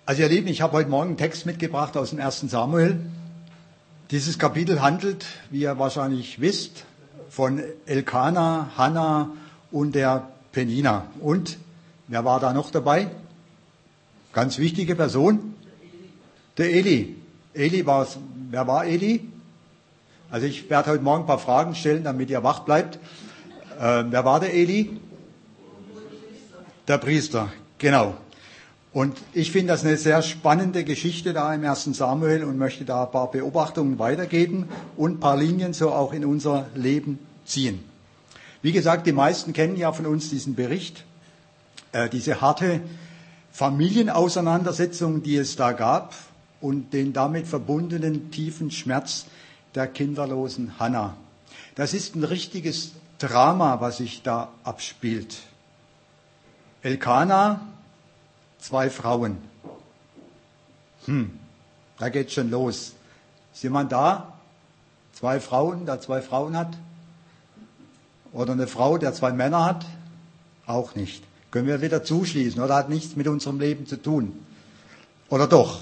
Also ihr Lieben, ich habe heute Morgen einen Text mitgebracht aus dem 1. Samuel. Dieses Kapitel handelt, wie ihr wahrscheinlich wisst, von Elkana, Hannah und der Penina. Und wer war da noch dabei? Ganz wichtige Person? Der Eli. Wer war Eli? Also ich werde heute Morgen ein paar Fragen stellen, damit ihr wach bleibt. Wer war der Eli? Der Priester, genau. Und ich finde das eine sehr spannende Geschichte da im 1. Samuel und möchte da ein paar Beobachtungen weitergeben und ein paar Linien so auch in unser Leben ziehen. Wie gesagt, die meisten kennen ja von uns diesen Bericht, diese harte Familienauseinandersetzung, die es da gab und den damit verbundenen tiefen Schmerz der kinderlosen Hannah. Das ist ein richtiges Drama, was sich da abspielt. Elkana, 2 Frauen. Da geht's schon los. Ist jemand da? 2 Frauen, der 2 Frauen hat? Oder eine Frau, der 2 Männer hat? Auch nicht. Können wir wieder zuschließen, oder hat nichts mit unserem Leben zu tun? Oder doch?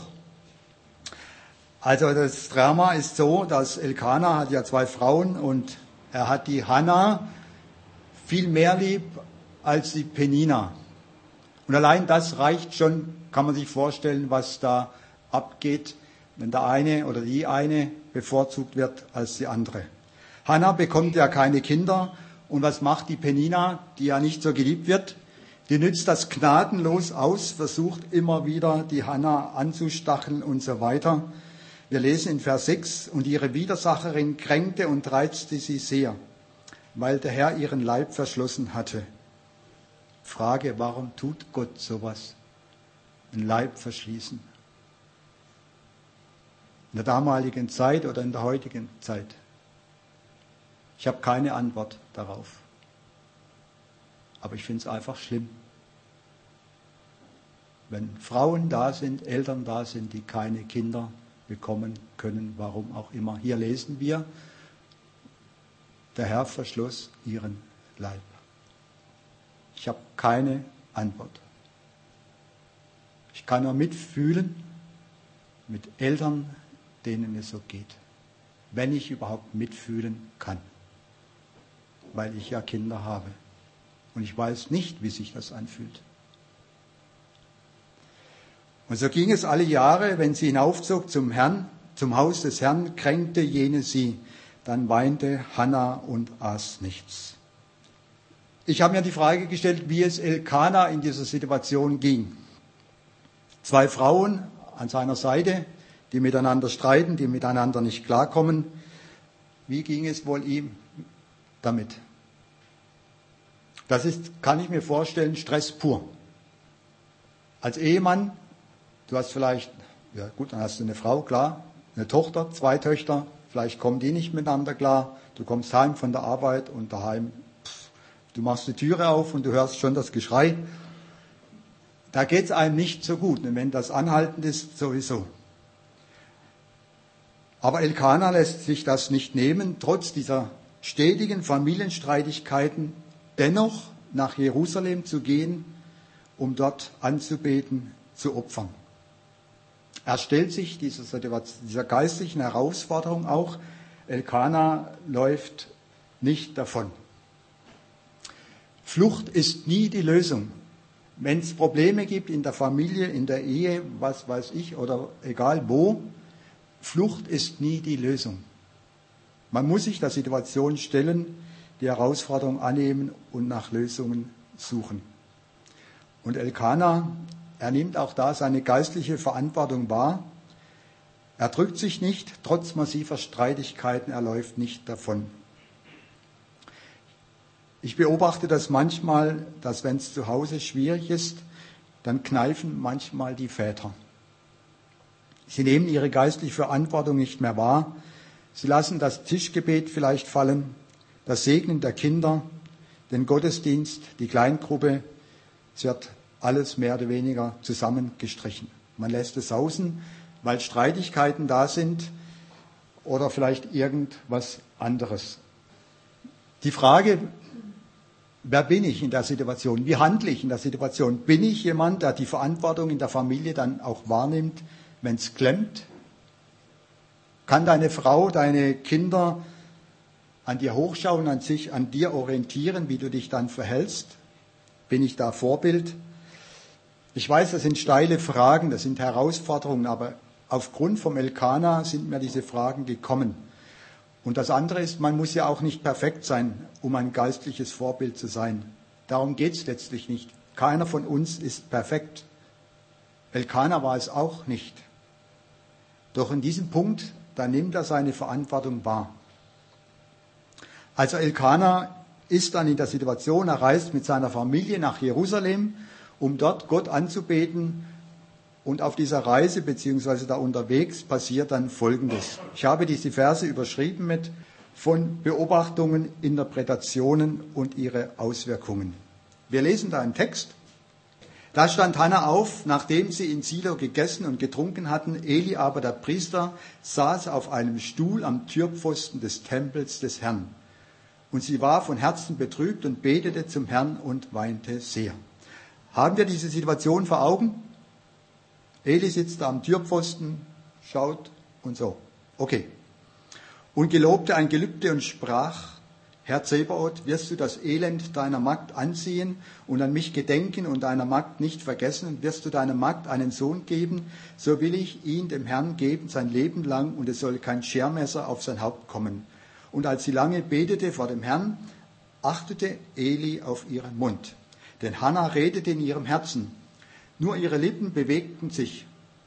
Also das Drama ist so, dass Elkana hat ja 2 Frauen und er hat die Hannah viel mehr lieb als die Penina. Und allein das reicht schon, kann man sich vorstellen, was da abgeht, wenn der eine oder die eine bevorzugt wird als die andere. Hannah bekommt ja keine Kinder und was macht die Penina, die ja nicht so geliebt wird? Die nützt das gnadenlos aus, versucht immer wieder die Hannah anzustacheln und so weiter. Wir lesen in Vers 6, und ihre Widersacherin kränkte und reizte sie sehr, weil der Herr ihren Leib verschlossen hatte. Frage, warum tut Gott sowas? Den Leib verschließen. In der damaligen Zeit oder in der heutigen Zeit? Ich habe keine Antwort darauf. Aber ich finde es einfach schlimm. Wenn Frauen da sind, Eltern da sind, die keine Kinder bekommen können, warum auch immer. Hier lesen wir, der Herr verschloss ihren Leib. Ich habe keine Antwort. Ich kann nur mitfühlen mit Eltern, denen es so geht. Wenn ich überhaupt mitfühlen kann. Weil ich ja Kinder habe. Und ich weiß nicht, wie sich das anfühlt. Und so ging es alle Jahre, wenn sie hinaufzog zum Herrn, zum Haus des Herrn, kränkte jene sie. Dann weinte Hannah und aß nichts. Ich habe mir die Frage gestellt, wie es Elkana in dieser Situation ging. 2 Frauen an seiner Seite, die miteinander streiten, die miteinander nicht klarkommen. Wie ging es wohl ihm damit? Das ist, kann ich mir vorstellen, Stress pur. Als Ehemann, du hast vielleicht, ja gut, dann hast du eine Frau, klar, eine Tochter, 2 Töchter, vielleicht kommen die nicht miteinander klar. Du kommst heim von der Arbeit und daheim, du machst die Türe auf und du hörst schon das Geschrei. Da geht es einem nicht so gut, und wenn das anhaltend ist, sowieso. Aber Elkana lässt sich das nicht nehmen, trotz dieser stetigen Familienstreitigkeiten dennoch nach Jerusalem zu gehen, um dort anzubeten, zu opfern. Er stellt sich dieser geistlichen Herausforderung auch. Elkana läuft nicht davon. Flucht ist nie die Lösung. Wenn es Probleme gibt in der Familie, in der Ehe, was weiß ich, oder egal wo, Flucht ist nie die Lösung. Man muss sich der Situation stellen, die Herausforderung annehmen und nach Lösungen suchen. Und Elkana, er nimmt auch da seine geistliche Verantwortung wahr. Er drückt sich nicht, trotz massiver Streitigkeiten, er läuft nicht davon. Ich beobachte das manchmal, dass wenn es zu Hause schwierig ist, dann kneifen manchmal die Väter. Sie nehmen ihre geistliche Verantwortung nicht mehr wahr. Sie lassen das Tischgebet vielleicht fallen, das Segnen der Kinder, den Gottesdienst, die Kleingruppe. Es wird alles mehr oder weniger zusammengestrichen. Man lässt es sausen, weil Streitigkeiten da sind oder vielleicht irgendwas anderes. Die Frage, wer bin ich in der Situation? Wie handle ich in der Situation? Bin ich jemand, der die Verantwortung in der Familie dann auch wahrnimmt, wenn es klemmt? Kann deine Frau, deine Kinder an dir hochschauen, sich an dir orientieren, wie du dich dann verhältst? Bin ich da Vorbild? Ich weiß, das sind steile Fragen, das sind Herausforderungen, aber aufgrund vom Elkana sind mir diese Fragen gekommen. Und das andere ist, man muss ja auch nicht perfekt sein, um ein geistliches Vorbild zu sein. Darum geht es letztlich nicht. Keiner von uns ist perfekt. Elkana war es auch nicht. Doch in diesem Punkt, da nimmt er seine Verantwortung wahr. Also Elkana ist dann in der Situation, er reist mit seiner Familie nach Jerusalem, um dort Gott anzubeten. Und auf dieser Reise bzw. da unterwegs passiert dann Folgendes. Ich habe diese Verse überschrieben mit von Beobachtungen, Interpretationen und ihre Auswirkungen. Wir lesen da einen Text. Da stand Hannah auf, nachdem sie in Silo gegessen und getrunken hatten. Eli aber, der Priester, saß auf einem Stuhl am Türpfosten des Tempels des Herrn. Und sie war von Herzen betrübt und betete zum Herrn und weinte sehr. Haben wir diese Situation vor Augen? Eli sitzt da am Türpfosten, schaut und so. Okay. Und gelobte ein Gelübde und sprach, Herr Zebaoth, wirst du das Elend deiner Magd ansehen und an mich gedenken und deiner Magd nicht vergessen und wirst du deiner Magd einen Sohn geben, so will ich ihn dem Herrn geben sein Leben lang und es soll kein Schermesser auf sein Haupt kommen. Und als sie lange betete vor dem Herrn, achtete Eli auf ihren Mund. Denn Hannah redete in ihrem Herzen. Nur ihre Lippen bewegten sich,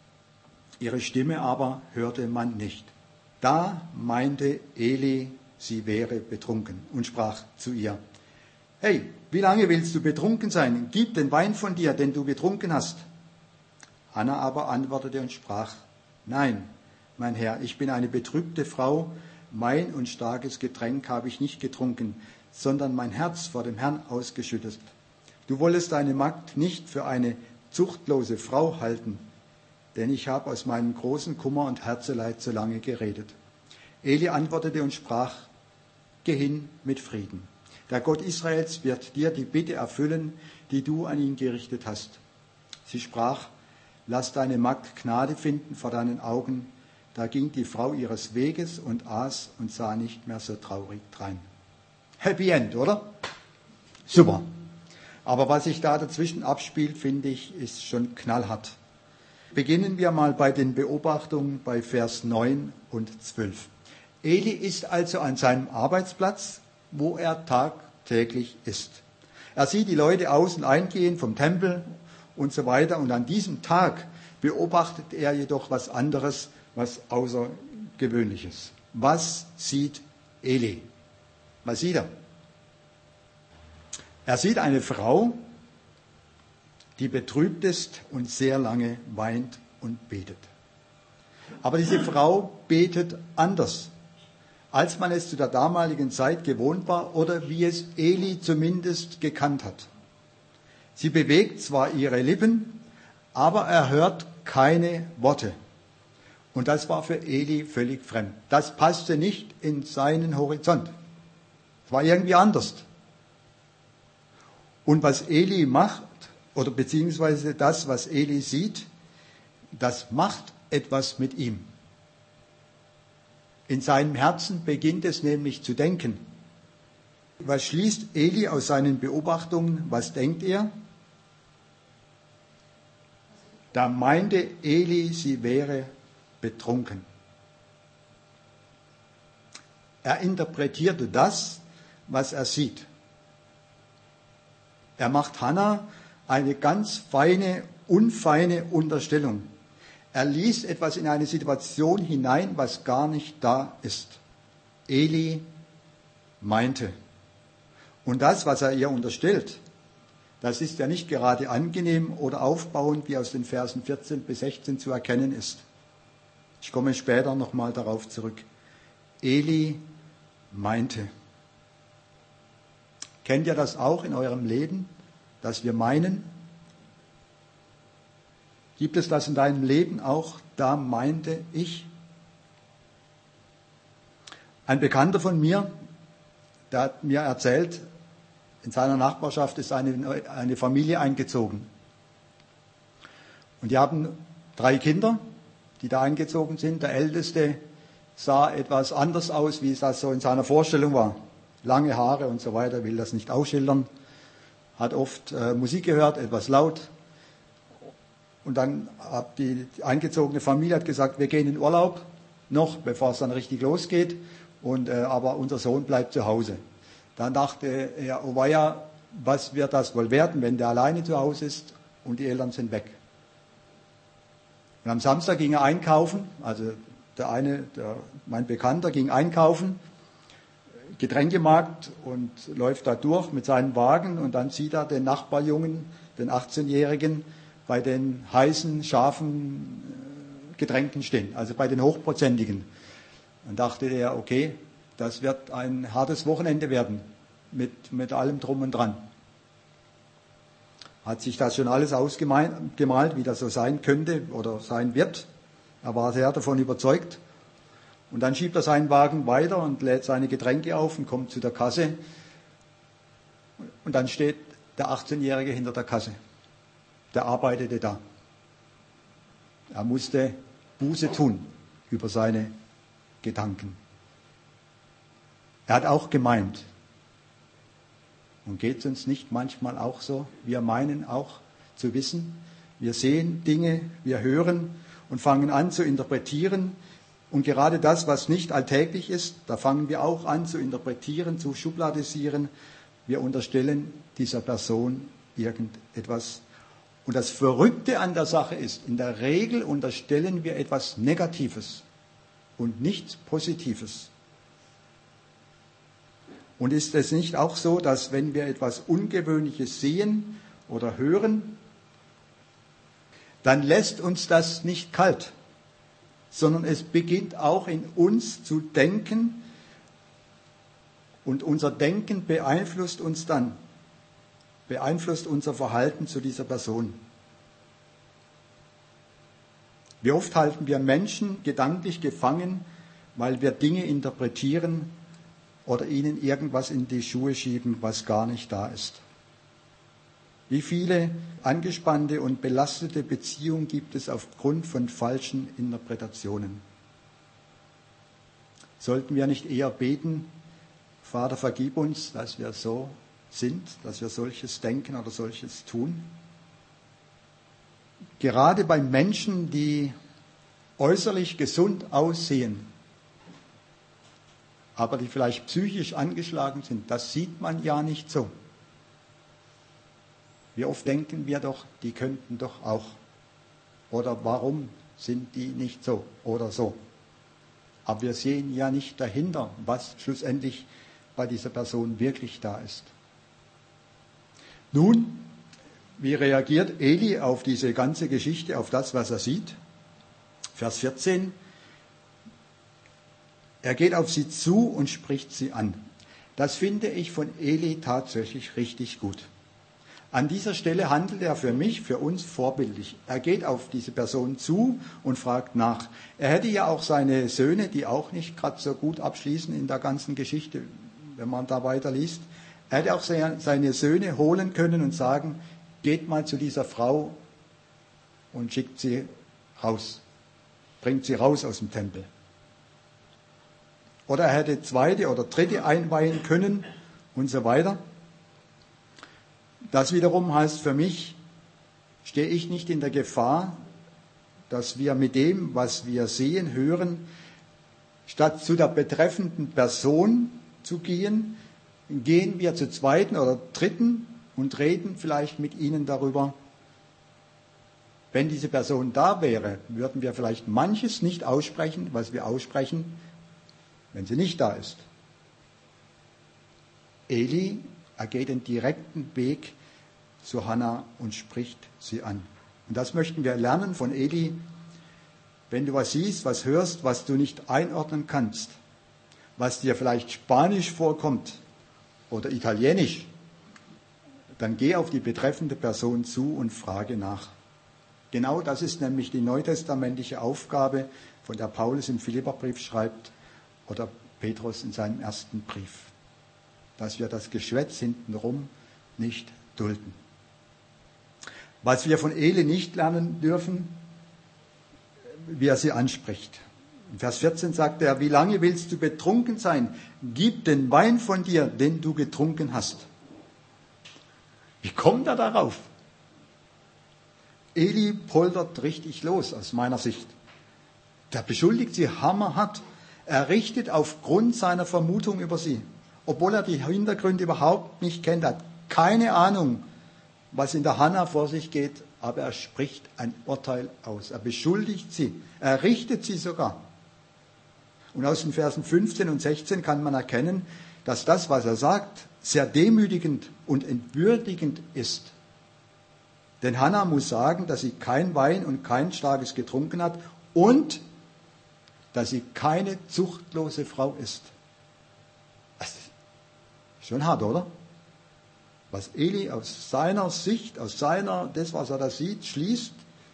ihre Stimme aber hörte man nicht. Da meinte Eli, sie wäre betrunken und sprach zu ihr, hey, wie lange willst du betrunken sein? Gib den Wein von dir, den du betrunken hast. Hannah aber antwortete und sprach, nein, mein Herr, ich bin eine betrübte Frau, Wein und starkes Getränk habe ich nicht getrunken, sondern mein Herz vor dem Herrn ausgeschüttet. Du wollest deine Magd nicht für eine zuchtlose Frau halten, denn ich habe aus meinem großen Kummer und Herzeleid so lange geredet. Eli antwortete und sprach, geh hin mit Frieden. Der Gott Israels wird dir die Bitte erfüllen, die du an ihn gerichtet hast. Sie sprach, lass deine Magd Gnade finden vor deinen Augen. Da ging die Frau ihres Weges und aß und sah nicht mehr so traurig drein. Happy End, oder? Super. Aber was sich da dazwischen abspielt, finde ich, ist schon knallhart. Beginnen wir mal bei den Beobachtungen bei Vers 9 und 12. Eli ist also an seinem Arbeitsplatz, wo er tagtäglich ist. Er sieht die Leute aus- und eingehen vom Tempel und so weiter. Und an diesem Tag beobachtet er jedoch was anderes, was Außergewöhnliches. Was sieht Eli? Was sieht er? Er sieht eine Frau, die betrübt ist und sehr lange weint und betet. Aber diese Frau betet anders, als man es zu der damaligen Zeit gewohnt war oder wie es Eli zumindest gekannt hat. Sie bewegt zwar ihre Lippen, aber er hört keine Worte. Und das war für Eli völlig fremd. Das passte nicht in seinen Horizont. Es war irgendwie anders. Und was Eli macht, oder beziehungsweise das, was Eli sieht, das macht etwas mit ihm. In seinem Herzen beginnt es nämlich zu denken. Was schließt Eli aus seinen Beobachtungen? Was denkt er? Da meinte Eli, sie wäre betrunken. Er interpretierte das, was er sieht. Er macht Hannah eine ganz feine, unfeine Unterstellung. Er liest etwas in eine Situation hinein, was gar nicht da ist. Eli meinte. Und das, was er ihr unterstellt, das ist ja nicht gerade angenehm oder aufbauend, wie aus den Versen 14 bis 16 zu erkennen ist. Ich komme später nochmal darauf zurück. Eli meinte. Kennt ihr das auch in eurem Leben, dass wir meinen? Gibt es das in deinem Leben auch? Da meinte ich. Ein Bekannter von mir, der hat mir erzählt, in seiner Nachbarschaft ist eine Familie eingezogen. Und die haben 3 Kinder, die da eingezogen sind. Der Älteste sah etwas anders aus, wie es das so in seiner Vorstellung war. Lange Haare und so weiter, will das nicht ausschildern. Hat oft Musik gehört, etwas laut. Und dann hat die eingezogene Familie gesagt, wir gehen in Urlaub, noch bevor es dann richtig losgeht. Aber unser Sohn bleibt zu Hause. Dann dachte er, oh weia, was wird das wohl werden, wenn der alleine zu Hause ist und die Eltern sind weg. Und am Samstag ging er einkaufen, also mein Bekannter ging einkaufen, Getränkemarkt, und läuft da durch mit seinem Wagen, und dann sieht er den Nachbarjungen, den 18-Jährigen, bei den heißen, scharfen Getränken stehen, also bei den hochprozentigen. Dann dachte er, okay, das wird ein hartes Wochenende werden, mit allem drum und dran. Hat sich das schon alles ausgemalt, wie das so sein könnte oder sein wird. Er war sehr davon überzeugt. Und dann schiebt er seinen Wagen weiter und lädt seine Getränke auf und kommt zu der Kasse. Und dann steht der 18-Jährige hinter der Kasse. Der arbeitete da. Er musste Buße tun über seine Gedanken. Er hat auch gemeint. Und geht es uns nicht manchmal auch so? Wir meinen auch zu wissen. Wir sehen Dinge, wir hören und fangen an zu interpretieren. Und gerade das, was nicht alltäglich ist, da fangen wir auch an zu interpretieren, zu schubladisieren. Wir unterstellen dieser Person irgendetwas. Und das Verrückte an der Sache ist, in der Regel unterstellen wir etwas Negatives und nichts Positives. Und ist es nicht auch so, dass wenn wir etwas Ungewöhnliches sehen oder hören, dann lässt uns das nicht kalt, sondern es beginnt auch in uns zu denken, und unser Denken beeinflusst uns dann, beeinflusst unser Verhalten zu dieser Person. Wie oft halten wir Menschen gedanklich gefangen, weil wir Dinge interpretieren oder ihnen irgendwas in die Schuhe schieben, was gar nicht da ist. Wie viele angespannte und belastete Beziehungen gibt es aufgrund von falschen Interpretationen? Sollten wir nicht eher beten, Vater, vergib uns, dass wir so sind, dass wir solches denken oder solches tun? Gerade bei Menschen, die äußerlich gesund aussehen, aber die vielleicht psychisch angeschlagen sind, das sieht man ja nicht so. Wie oft denken wir doch, die könnten doch auch. Oder warum sind die nicht so oder so? Aber wir sehen ja nicht dahinter, was schlussendlich bei dieser Person wirklich da ist. Nun, wie reagiert Eli auf diese ganze Geschichte, auf das, was er sieht? Vers 14. Er geht auf sie zu und spricht sie an. Das finde ich von Eli tatsächlich richtig gut. An dieser Stelle handelt er für mich, für uns vorbildlich. Er geht auf diese Person zu und fragt nach. Er hätte ja auch seine Söhne, die auch nicht gerade so gut abschließen in der ganzen Geschichte, wenn man da weiterliest. Er hätte auch seine Söhne holen können und sagen, geht mal zu dieser Frau und schickt sie raus. Bringt sie raus aus dem Tempel. Oder er hätte 2. oder 3. einweihen können und so weiter. Das wiederum heißt für mich, stehe ich nicht in der Gefahr, dass wir mit dem, was wir sehen, hören, statt zu der betreffenden Person zu gehen, gehen wir zu 2. oder 3. und reden vielleicht mit ihnen darüber. Wenn diese Person da wäre, würden wir vielleicht manches nicht aussprechen, was wir aussprechen, wenn sie nicht da ist. Eli, er geht den direkten Weg zu Hannah und spricht sie an. Und das möchten wir lernen von Eli. Wenn du was siehst, was hörst, was du nicht einordnen kannst, was dir vielleicht Spanisch vorkommt oder Italienisch, dann geh auf die betreffende Person zu und frage nach. Genau das ist nämlich die neutestamentliche Aufgabe, von der Paulus im Philipperbrief schreibt oder Petrus in seinem ersten Brief. dass wir das Geschwätz hintenrum nicht dulden. Was wir von Eli nicht lernen dürfen, wie er sie anspricht. In Vers 14 sagt er, wie lange willst du betrunken sein? Gib den Wein von dir, den du getrunken hast. Wie kommt er darauf? Eli poltert richtig los, aus meiner Sicht. Der beschuldigt sie hammerhart. Er richtet aufgrund seiner Vermutung über sie, obwohl er die Hintergründe überhaupt nicht kennt, hat keine Ahnung, was in der Hannah vor sich geht, aber er spricht ein Urteil aus. Er beschuldigt sie, er richtet sie sogar. Und aus den Versen 15 und 16 kann man erkennen, dass das, was er sagt, sehr demütigend und entwürdigend ist. Denn Hannah muss sagen, dass sie kein Wein und kein Starkes getrunken hat und dass sie keine zuchtlose Frau ist. Das ist schon hart, oder? Was Eli aus seiner Sicht, das, was er da sieht, schließt,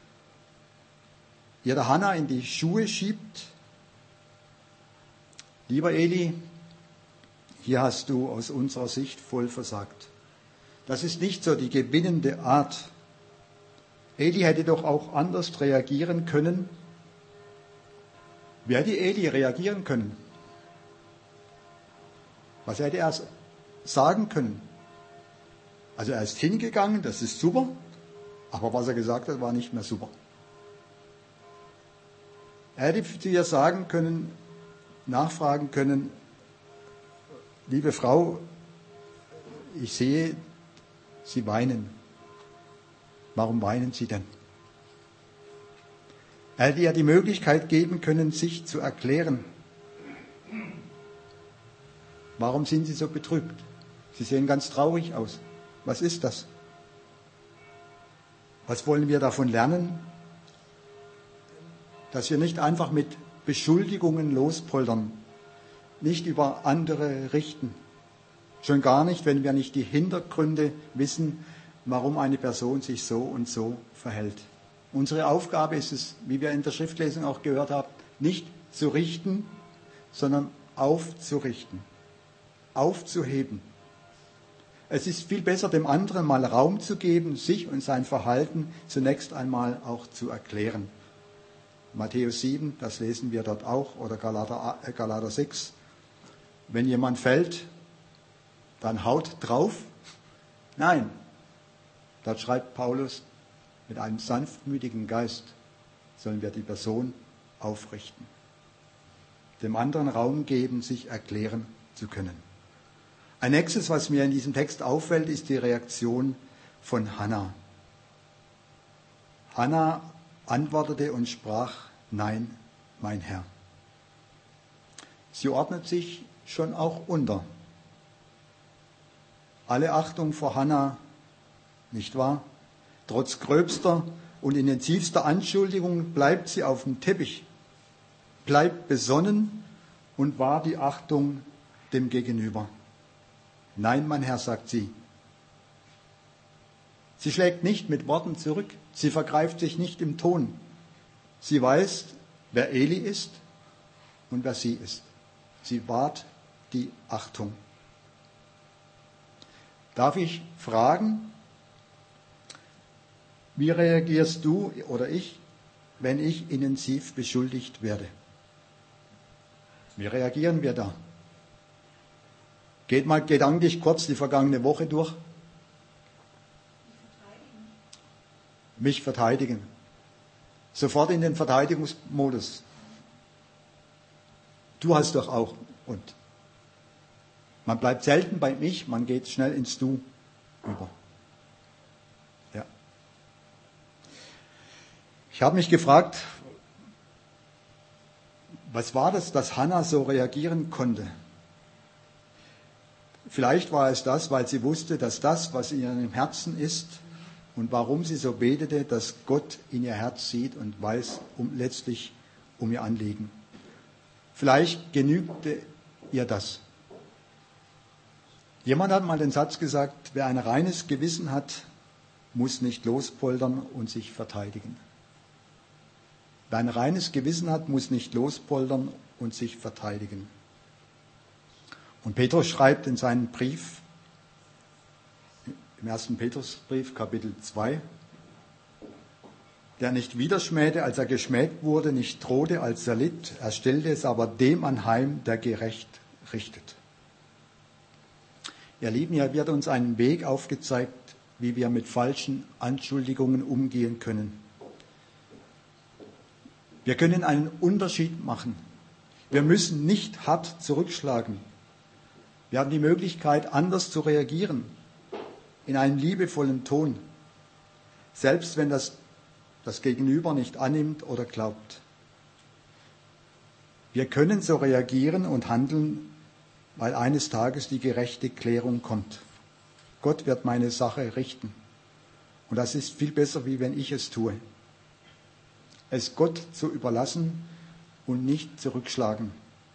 ihr der Hannah in die Schuhe schiebt. Lieber Eli, hier hast du aus unserer Sicht voll versagt. Das ist nicht so die gewinnende Art. Eli hätte doch auch anders reagieren können. Wie hätte Eli reagieren können? Was hätte er sagen können? Also er ist hingegangen, das ist super, aber was er gesagt hat, war nicht mehr super. Er hätte zu ihr sagen können, nachfragen können, liebe Frau, ich sehe, Sie weinen. Warum weinen Sie denn? Er hätte ihr die Möglichkeit geben können, sich zu erklären. Warum sind Sie so betrübt? Sie sehen ganz traurig aus. Was ist das? Was wollen wir davon lernen? Dass wir nicht einfach mit Beschuldigungen lospoltern, nicht über andere richten. Schon gar nicht, wenn wir nicht die Hintergründe wissen, warum eine Person sich so und so verhält. Unsere Aufgabe ist es, wie wir in der Schriftlesung auch gehört haben, nicht zu richten, sondern aufzurichten, aufzuheben. Es ist viel besser, dem anderen mal Raum zu geben, sich und sein Verhalten zunächst einmal auch zu erklären. Matthäus 7, das lesen wir dort auch, oder Galater 6. Wenn jemand fällt, dann haut drauf. Nein, dort schreibt Paulus, mit einem sanftmütigen Geist sollen wir die Person aufrichten. Dem anderen Raum geben, sich erklären zu können. Ein nächstes, was mir in diesem Text auffällt, ist die Reaktion von Hannah. Hannah antwortete und sprach, nein, mein Herr. Sie ordnet sich schon auch unter. Alle Achtung vor Hannah, nicht wahr? Trotz gröbster und intensivster Anschuldigungen bleibt sie auf dem Teppich, bleibt besonnen und wahrt die Achtung dem Gegenüber. Nein, mein Herr, sagt sie. Sie schlägt nicht mit Worten zurück, sie vergreift sich nicht im Ton. Sie weiß, wer Eli ist und wer sie ist. Sie wahrt die Achtung. Darf ich fragen, wie reagierst du oder ich, wenn ich intensiv beschuldigt werde? Wie reagieren wir da? Geht mal gedanklich kurz die vergangene Woche durch. Mich verteidigen. Sofort in den Verteidigungsmodus. Du hast doch auch. Und man bleibt selten bei mich, man geht schnell ins Du über. Ja. Ich habe mich gefragt, was war das, dass Hannah so reagieren konnte? Vielleicht war es das, weil sie wusste, dass das, was in ihrem Herzen ist und warum sie so betete, dass Gott in ihr Herz sieht und weiß letztlich um ihr Anliegen. Vielleicht genügte ihr das. Jemand hat mal den Satz gesagt, wer ein reines Gewissen hat, muss nicht lospoltern und sich verteidigen. Wer ein reines Gewissen hat, muss nicht lospoltern und sich verteidigen. Und Petrus schreibt in seinem Brief, im 1. Petrusbrief, Kapitel 2, der nicht widerschmähte, als er geschmäht wurde, nicht drohte, als er litt, er stellte es aber dem anheim, der gerecht richtet. Ihr Lieben, hier wird uns ein Weg aufgezeigt, wie wir mit falschen Anschuldigungen umgehen können. Wir können einen Unterschied machen. Wir müssen nicht hart zurückschlagen. Wir haben die Möglichkeit, anders zu reagieren, in einem liebevollen Ton, selbst wenn das Gegenüber nicht annimmt oder glaubt. Wir können so reagieren und handeln, weil eines Tages die gerechte Klärung kommt. Gott wird meine Sache richten. Und das ist viel besser, wie wenn ich es tue. Es Gott zu überlassen und nicht zurückschlagen.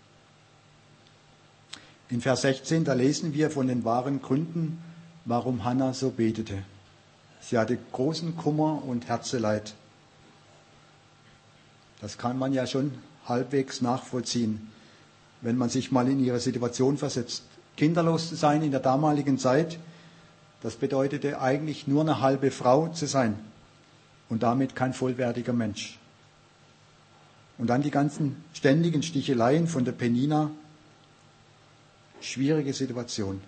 In Vers 16, da lesen wir von den wahren Gründen, warum Hannah so betete. Sie hatte großen Kummer und Herzeleid. Das kann man ja schon halbwegs nachvollziehen, wenn man sich mal in ihre Situation versetzt. Kinderlos zu sein in der damaligen Zeit, das bedeutete eigentlich nur eine halbe Frau zu sein und damit kein vollwertiger Mensch. Und dann die ganzen ständigen Sticheleien von der Penina. Schwierige Situation.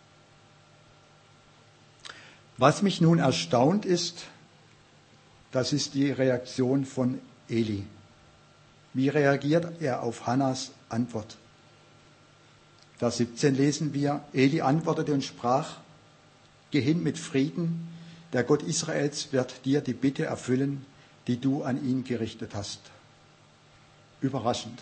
Was mich nun erstaunt ist, das ist die Reaktion von Eli. Wie reagiert er auf Hannas Antwort? Vers 17 lesen wir, Eli antwortete und sprach, geh hin mit Frieden, der Gott Israels wird dir die Bitte erfüllen, die du an ihn gerichtet hast. Überraschend.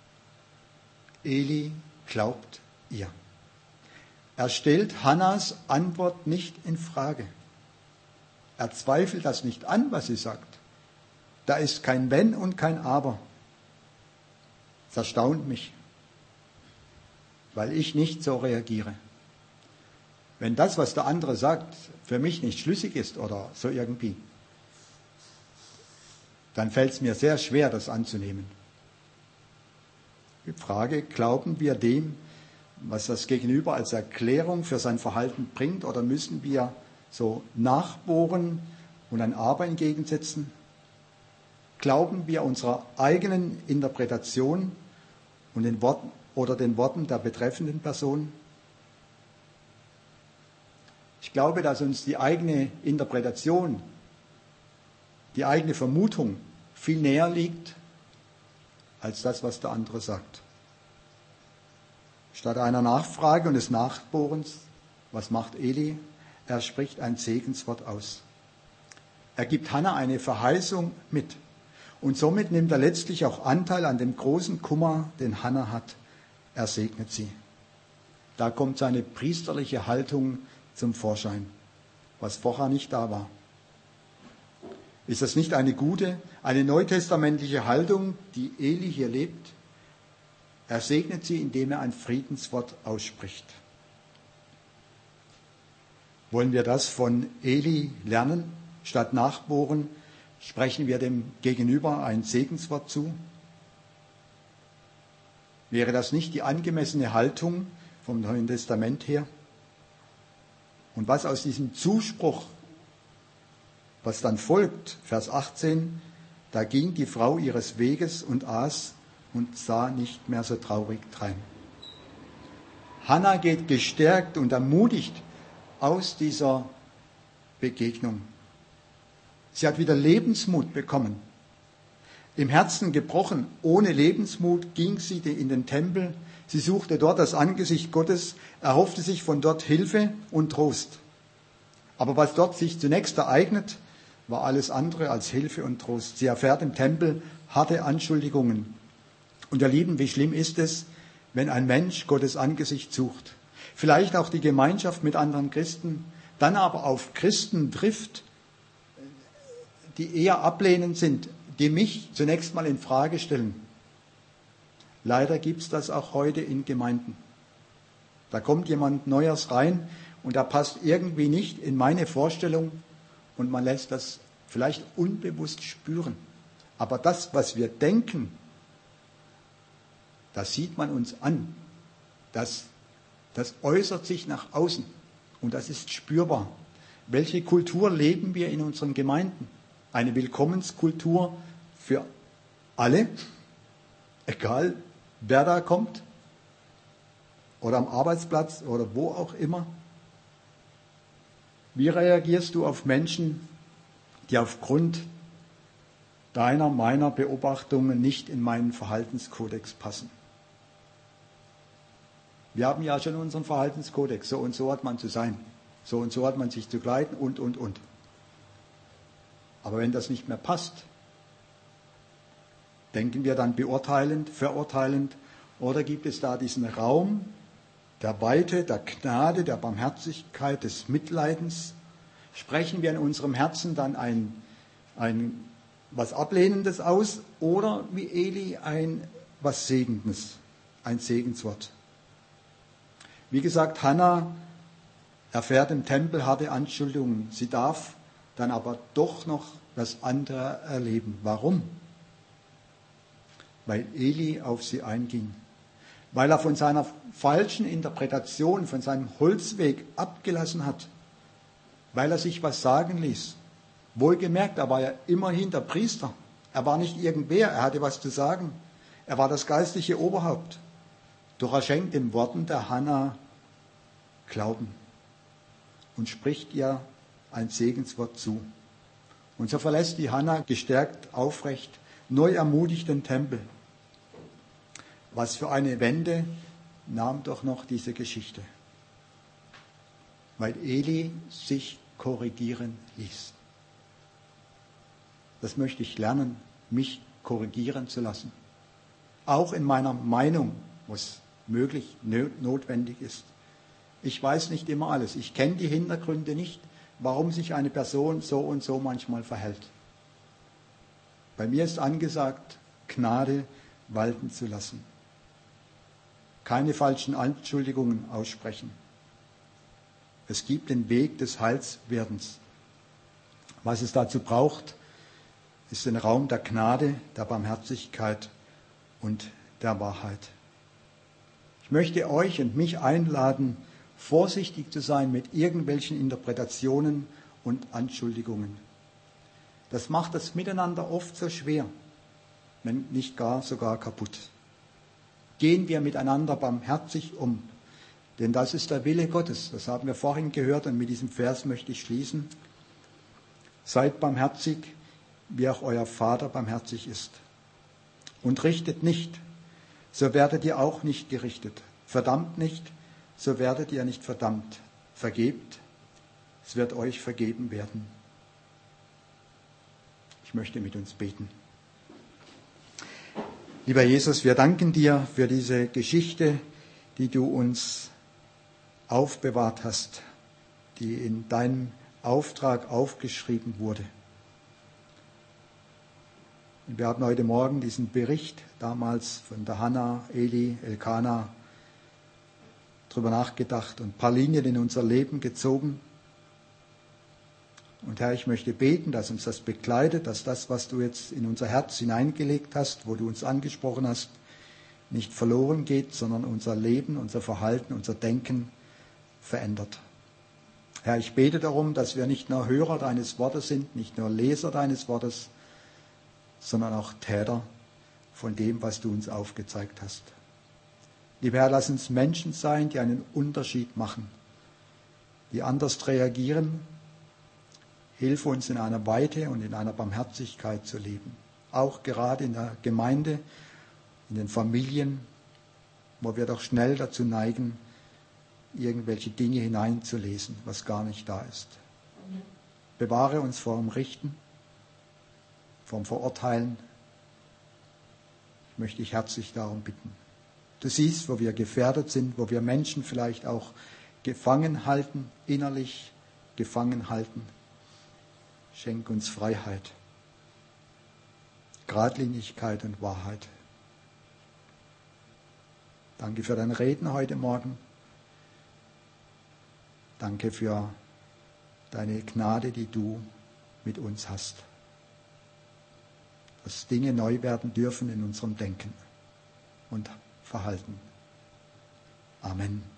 Eli glaubt ihr. Er stellt Hannas Antwort nicht in Frage. Er zweifelt das nicht an, was sie sagt. Da ist kein Wenn und kein Aber. Das erstaunt mich, weil ich nicht so reagiere. Wenn das, was der andere sagt, für mich nicht schlüssig ist oder so irgendwie, dann fällt es mir sehr schwer, das anzunehmen. Die Frage, glauben wir dem, was das Gegenüber als Erklärung für sein Verhalten bringt, oder müssen wir so nachbohren und ein Aber entgegensetzen? Glauben wir unserer eigenen Interpretation und den Worten der betreffenden Person? Ich glaube, dass uns die eigene Interpretation, die eigene Vermutung viel näher liegt als das, was der andere sagt. Statt einer Nachfrage und des Nachbohrens, was macht Eli? Er spricht ein Segenswort aus. Er gibt Hannah eine Verheißung mit. Und somit nimmt er letztlich auch Anteil an dem großen Kummer, den Hannah hat. Er segnet sie. Da kommt seine priesterliche Haltung zum Vorschein, was vorher nicht da war. Ist das nicht eine gute, eine neutestamentliche Haltung, die Eli hier lebt? Er segnet sie, indem er ein Friedenswort ausspricht. Wollen wir das von Eli lernen? Statt nachbohren, sprechen wir dem Gegenüber ein Segenswort zu? Wäre das nicht die angemessene Haltung vom Neuen Testament her? Und was aus diesem Zuspruch, was dann folgt, Vers 18, da ging die Frau ihres Weges und aß und sah nicht mehr so traurig drein. Hannah geht gestärkt und ermutigt aus dieser Begegnung. Sie hat wieder Lebensmut bekommen. Im Herzen gebrochen, ohne Lebensmut ging sie in den Tempel. Sie suchte dort das Angesicht Gottes, erhoffte sich von dort Hilfe und Trost. Aber was dort sich zunächst ereignet, war alles andere als Hilfe und Trost. Sie erfährt im Tempel harte Anschuldigungen. Und ihr Lieben, wie schlimm ist es, wenn ein Mensch Gottes Angesicht sucht, vielleicht auch die Gemeinschaft mit anderen Christen, dann aber auf Christen trifft, die eher ablehnend sind, die mich zunächst mal in Frage stellen. Leider gibt es das auch heute in Gemeinden. Da kommt jemand Neues rein und der passt irgendwie nicht in meine Vorstellung und man lässt das vielleicht unbewusst spüren. Aber das, was wir denken, das sieht man uns an. Das Das äußert sich nach außen und das ist spürbar. Welche Kultur leben wir in unseren Gemeinden? Eine Willkommenskultur für alle, egal wer da kommt oder am Arbeitsplatz oder wo auch immer. Wie reagierst du auf Menschen, die aufgrund deiner, meiner Beobachtungen nicht in meinen Verhaltenskodex passen? Wir haben ja schon unseren Verhaltenskodex. So und so hat man zu sein. So und so hat man sich zu kleiden und. Aber wenn das nicht mehr passt, denken wir dann beurteilend, verurteilend, oder gibt es da diesen Raum der Weite, der Gnade, der Barmherzigkeit, des Mitleidens? Sprechen wir in unserem Herzen dann ein was Ablehnendes aus oder wie Eli was Segendes, ein Segenswort? Wie gesagt, Hannah erfährt im Tempel harte Anschuldigungen. Sie darf dann aber doch noch das andere erleben. Warum? Weil Eli auf sie einging. Weil er von seiner falschen Interpretation, von seinem Holzweg abgelassen hat. Weil er sich was sagen ließ. Wohlgemerkt, er war ja immerhin der Priester. Er war nicht irgendwer, er hatte was zu sagen. Er war das geistliche Oberhaupt. Doch er schenkt den Worten der Hannah Glauben und spricht ihr ein Segenswort zu. Und so verlässt die Hannah gestärkt, aufrecht, neu ermutigt den Tempel. Was für eine Wende nahm doch noch diese Geschichte. Weil Eli sich korrigieren ließ. Das möchte ich lernen, mich korrigieren zu lassen. Auch in meiner Meinung, was möglich, notwendig ist. Ich weiß nicht immer alles. Ich kenne die Hintergründe nicht, warum sich eine Person so und so manchmal verhält. Bei mir ist angesagt, Gnade walten zu lassen. Keine falschen Anschuldigungen aussprechen. Es gibt den Weg des Heilswerdens. Was es dazu braucht, ist den Raum der Gnade, der Barmherzigkeit und der Wahrheit. Ich möchte euch und mich einladen, vorsichtig zu sein mit irgendwelchen Interpretationen und Anschuldigungen. Das macht das Miteinander oft so schwer, wenn nicht gar sogar kaputt. Gehen wir miteinander barmherzig um, denn das ist der Wille Gottes. Das haben wir vorhin gehört und mit diesem Vers möchte ich schließen. Seid barmherzig, wie auch euer Vater barmherzig ist. Und richtet nicht, so werdet ihr auch nicht gerichtet. Verdammt nicht, so werdet ihr nicht verdammt. Vergebt, es wird euch vergeben werden. Ich möchte mit uns beten. Lieber Jesus, wir danken dir für diese Geschichte, die du uns aufbewahrt hast, die in deinem Auftrag aufgeschrieben wurde. Und wir haben heute Morgen diesen Bericht damals von der Hannah, Eli, Elkana drüber nachgedacht und ein paar Linien in unser Leben gezogen. Und Herr, ich möchte beten, dass uns das begleitet, dass das, was du jetzt in unser Herz hineingelegt hast, wo du uns angesprochen hast, nicht verloren geht, sondern unser Leben, unser Verhalten, unser Denken verändert. Herr, ich bete darum, dass wir nicht nur Hörer deines Wortes sind, nicht nur Leser deines Wortes, sondern auch Täter von dem, was du uns aufgezeigt hast. Lieber Herr, lass uns Menschen sein, die einen Unterschied machen, die anders reagieren. Hilf uns in einer Weite und in einer Barmherzigkeit zu leben. Auch gerade in der Gemeinde, in den Familien, wo wir doch schnell dazu neigen, irgendwelche Dinge hineinzulesen, was gar nicht da ist. Bewahre uns vor dem Richten, vom Verurteilen. Ich möchte dich herzlich darum bitten. Du siehst, wo wir gefährdet sind, wo wir Menschen vielleicht auch gefangen halten, innerlich gefangen halten. Schenk uns Freiheit, Gradlinigkeit und Wahrheit. Danke für dein Reden heute Morgen. Danke für deine Gnade, die du mit uns hast. Dass Dinge neu werden dürfen in unserem Denken und Verhalten. Amen.